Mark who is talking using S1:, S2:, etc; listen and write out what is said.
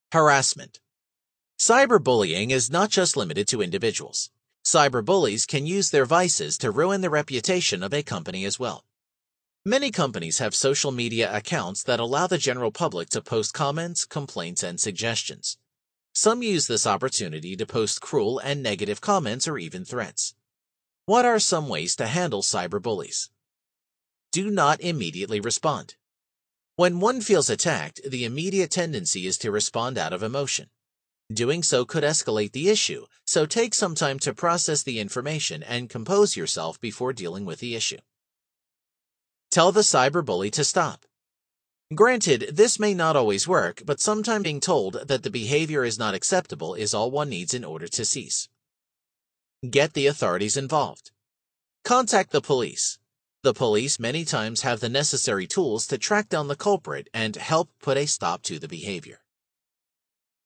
S1: Harassment. Cyberbullying is not just limited to individuals. Cyberbullies can use their vices to ruin the reputation of a company as well. Many companies have social media accounts that allow the general public to post comments, complaints, and suggestions. Some use this opportunity to post cruel and negative comments or even threats. What are some ways to handle cyberbullies? Do not immediately respond. When one feels attacked, the immediate tendency is to respond out of emotion. Doing so could escalate the issue, so take some time to process the information and compose yourself before dealing with the issue. Tell the cyberbully to stop. Granted, this may not always work, but sometimes being told that the behavior is not acceptable is all one needs in order to cease. Get the authorities involved. Contact the police. The police many times have the necessary tools to track down the culprit and help put a stop to the behavior.